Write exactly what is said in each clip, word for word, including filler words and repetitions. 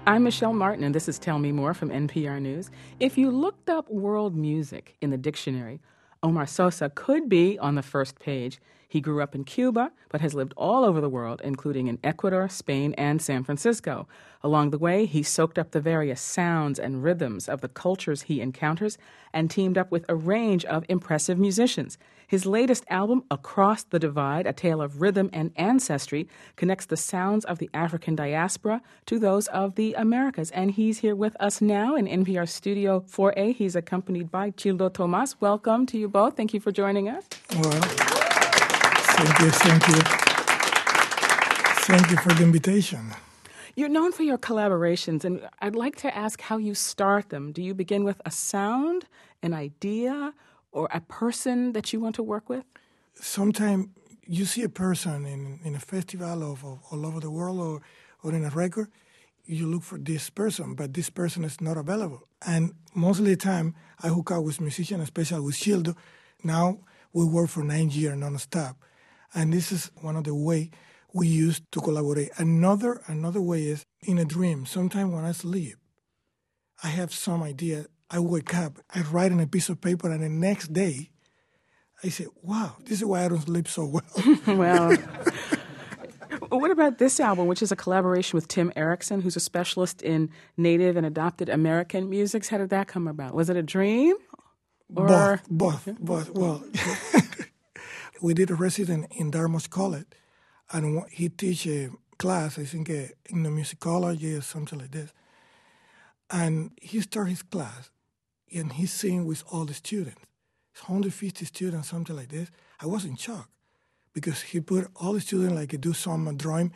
I'm Michelle Martin, and this is Tell Me More from N P R News. If you looked up world music in the dictionary, Omar Sosa could be on the first page. He grew up in Cuba, but has lived all over the world, including in Ecuador, Spain, and San Francisco. Along the way, he soaked up the various sounds and rhythms of the cultures he encounters and teamed up with a range of impressive musicians. His latest album, Across the Divide, A Tale of Rhythm and Ancestry, connects the sounds of the African diaspora to those of the Americas. And he's here with us now in N P R Studio four A. He's accompanied by Childo Tomas. Welcome to you both. Thank you for joining us. Well, thank you, thank you. Thank you for the invitation. You're known for your collaborations, and I'd like to ask how you start them. Do you begin with a sound, an idea, or a person that you want to work with? Sometimes you see a person in, in a festival of, of all over the world or, or in a record, you look for this person, but this person is not available. And most of the time, I hook up with musicians, especially with Childo. Now we work for nine years non-stop. And this is one of the ways we use to collaborate. Another another way is in a dream. Sometimes when I sleep, I have some idea. I wake up, I write on a piece of paper, and the next day, I say, wow, this is why I don't sleep so well. Well, what about this album, which is a collaboration with Tim Erickson, who's a specialist in Native and adopted American music? How did that come about? Was it a dream? Or... Both, both, both. Well, we did a resident in Dartmouth College, and he teach a class, I think, uh, in the musicology or something like this. And he started his class, and he's singing with all the students. It's one hundred fifty students, something like this. I was in shock, because he put all the students, like, do some drawing,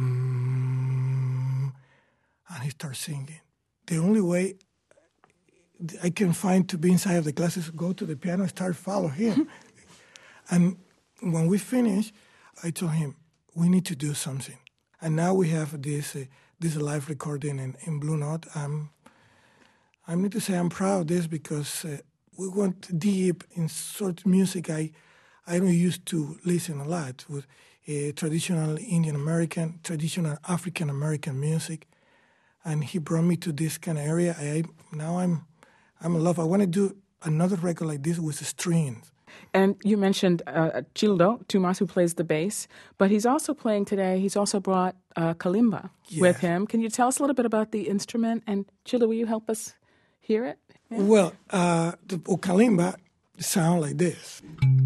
mm, and he starts singing. The only way I can find to be inside of the class is go to the piano and start follow him. And when we finish, I told him, we need to do something. And now we have this uh, this live recording in, in Blue Note. Um, I need to say I'm proud of this because uh, we went deep in sort of music I I don't used to listen a lot with uh, traditional Indian American, traditional African American music, and he brought me to this kind of area. I now I'm I'm in love. I want to do another record like this with the strings. And you mentioned uh, Childo Tomas, who plays the bass, but he's also playing today. He's also brought uh, kalimba yes. with him. Can you tell us a little bit about the instrument? And Childo, will you help us hear it? Yeah. Well, uh, the kalimba sound like this.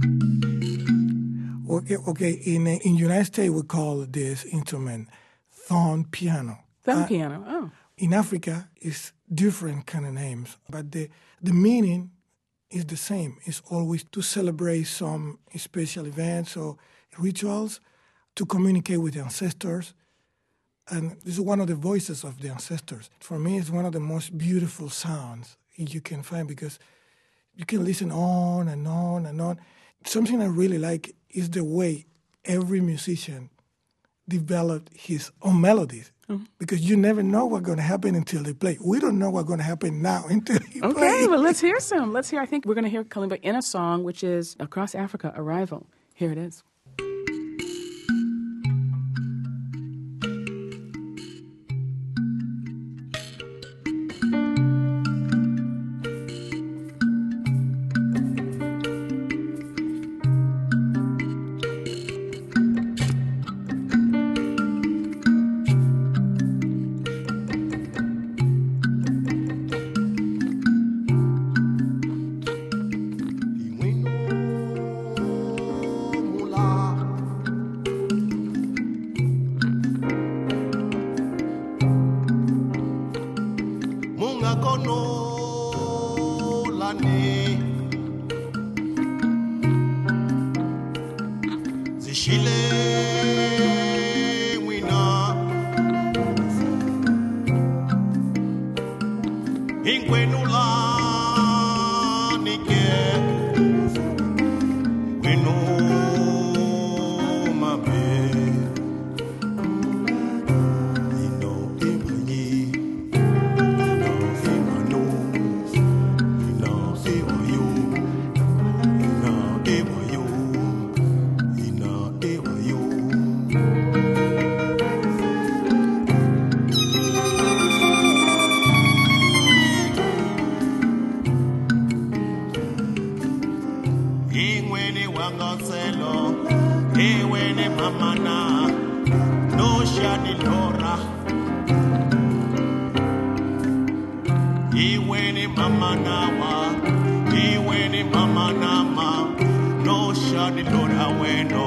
Okay, okay. In in United States, we call this instrument thumb piano. Thumb uh, piano. Oh. In Africa, it's different kind of names, but the the meaning is the same. It's always to celebrate some special events or rituals, to communicate with the ancestors. And this is one of the voices of the ancestors. For me, it's one of the most beautiful sounds you can find because you can listen on and on and on. Something I really like is the way every musician developed his own melodies. Mm-hmm. Because you never know what's going to happen until they play. We don't know what's going to happen now until they okay, play. Okay, well, let's hear some. Let's hear, I think we're going to hear kalimba in a song, which is Across Africa, Arrival. Here it is. You wangoselo ewene mamana no shadi lora iweni mamana wa iweni mamana ma no shadi lora weno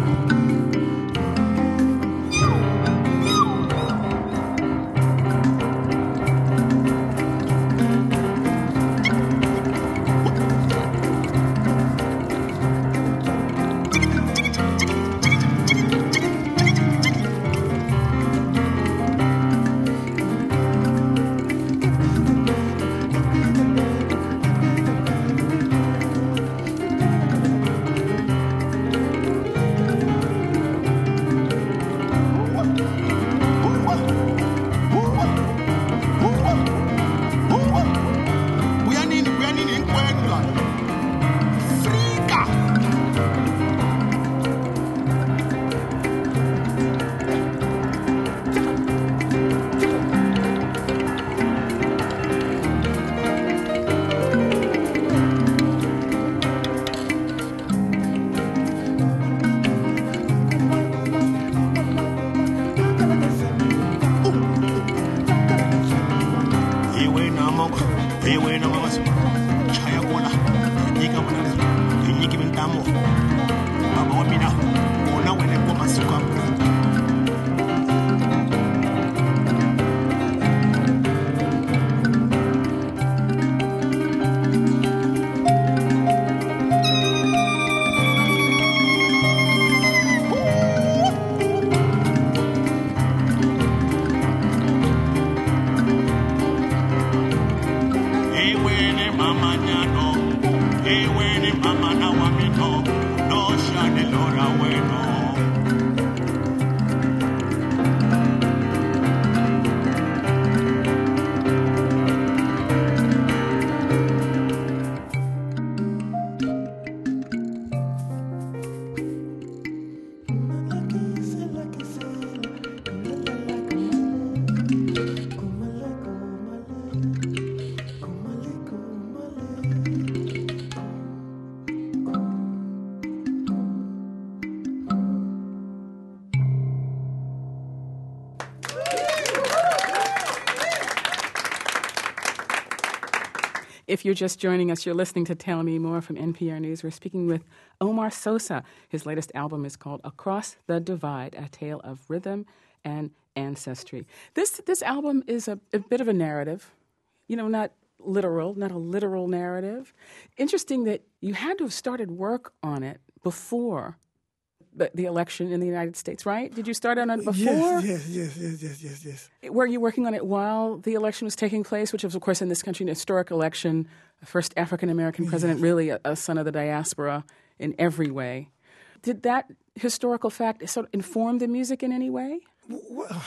If you're just joining us, you're listening to Tell Me More from N P R News. We're speaking with Omar Sosa. His latest album is called Across the Divide, A Tale of Rhythm and Ancestry. This this album is a, a bit of a narrative, you know, not literal, not a literal narrative. Interesting that you had to have started work on it before the, the election in the United States, right? Did you start on it before? Yes, yes, yes, yes, yes, yes, yes. Were you working on it while the election was taking place, which was, of course, in this country, an historic election, first African-American president, yes. really a, a son of the diaspora in every way. Did that historical fact sort of inform the music in any way? Well,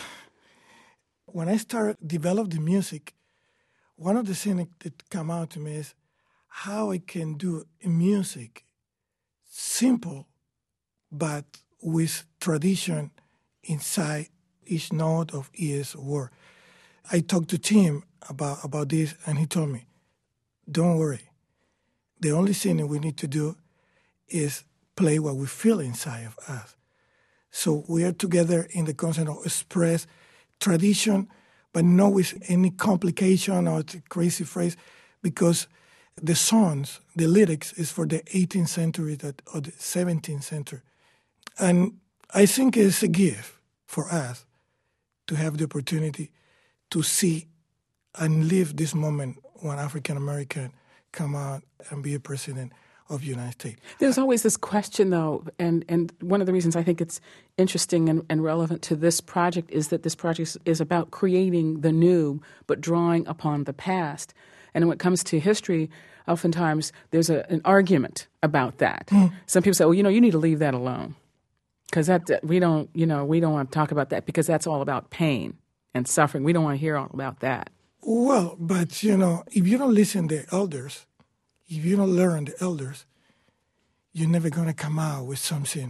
when I started develop the music, one of the things that come out to me is how I can do music simple, but with tradition inside each note of each word. I talked to Tim about, about this, and he told me, don't worry. The only thing that we need to do is play what we feel inside of us. So we are together in the concept of express tradition, but not with any complication or crazy phrase, because the songs, the lyrics, is for the eighteenth century or the seventeenth century. And I think it's a gift for us to have the opportunity to see and live this moment when African American come out and be a president of the United States. There's always this question, though, and, and one of the reasons I think it's interesting and, and relevant to this project is that this project is about creating the new but drawing upon the past. And when it comes to history, oftentimes there's a, an argument about that. Mm. Some people say, well, you know, you need to leave that alone. Because that we don't, you know, we don't want to talk about that because that's all about pain and suffering. We don't want to hear all about that. Well, but, you know, if you don't listen to the elders, if you don't learn the elders, you're never going to come out with something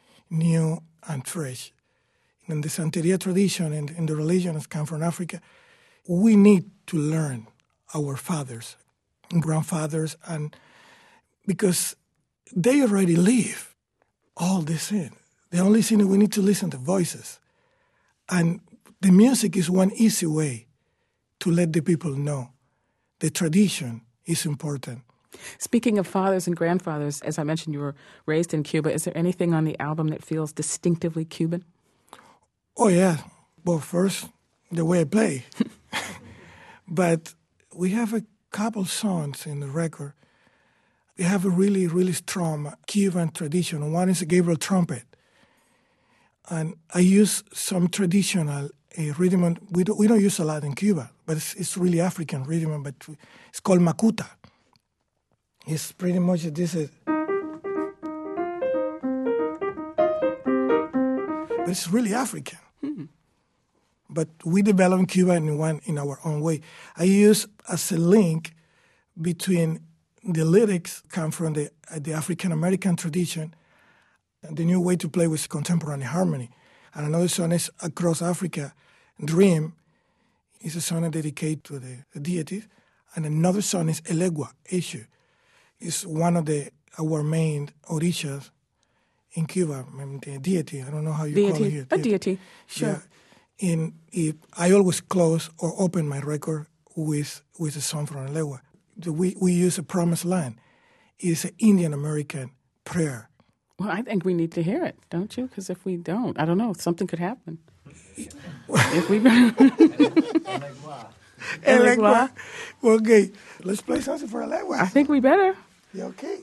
new and fresh. In the Santeria tradition and in the religions come from Africa, we need to learn our fathers and grandfathers, and because they already live all this in. The only thing that we need to listen to voices. And the music is one easy way to let the people know the tradition is important. Speaking of fathers and grandfathers, as I mentioned, you were raised in Cuba. Is there anything on the album that feels distinctively Cuban? Oh, yeah. Well, first, the way I play. But we have a couple songs in the record. They have a really, really strong Cuban tradition. One is a Gabriel trumpet. And I use some traditional uh, rhythm. We don't, we don't use a lot in Cuba, but it's, it's really African rhythm, but it's called macuta. It's pretty much this. Is, but it's really African. Hmm. But we develop in Cuba in one in our own way. I use as a link between the lyrics come from the uh, the African American tradition. The new way to play with contemporary harmony. And another song is Across Africa, Dream, is a song dedicated to the, the deities. And another song is Elegua, Eshu. It's one of the our main orishas in Cuba, the deity. I don't know how you deity. call it here. A deity, sure. Yeah. In, if I always close or open my record with with a song from Elegua. We, we use a promised land. It's an Indian American prayer. Well, I think we need to hear it, don't you? Because if we don't, I don't know, something could happen. If we Elegua. Elegua. Okay, let's play something for Elegua. I think we better. Yeah, okay.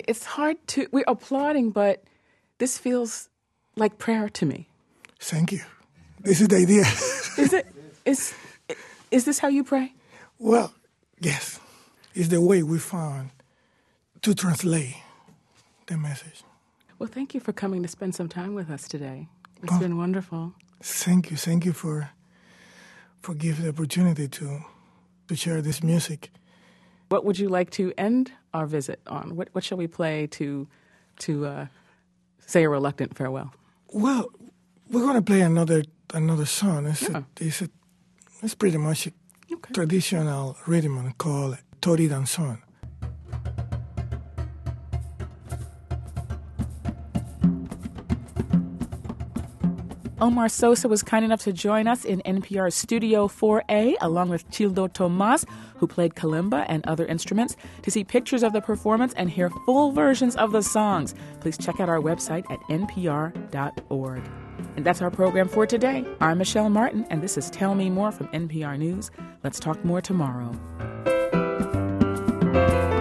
it's hard to, we're applauding, but this feels like prayer to me. Thank you. This is the idea. Is it? Is is this how you pray? Well, yes. It's the way we found to translate the message. Well, thank you for coming to spend some time with us today. It's Oh, been wonderful. Thank you. Thank you for for giving the opportunity to to share this music. What would you like to end our visit on? What what shall we play to to uh, say a reluctant farewell? Well, we're going to play another another song. It's, Yeah. a, it's, a, it's pretty much a Okay. traditional rhythm called Tori Danzón. Omar Sosa was kind enough to join us in N P R's Studio four A, along with Childo Tomas, who played kalimba and other instruments. To see pictures of the performance and hear full versions of the songs, please check out our website at n p r dot org. And that's our program for today. I'm Michelle Martin, and this is Tell Me More from N P R News. Let's talk more tomorrow.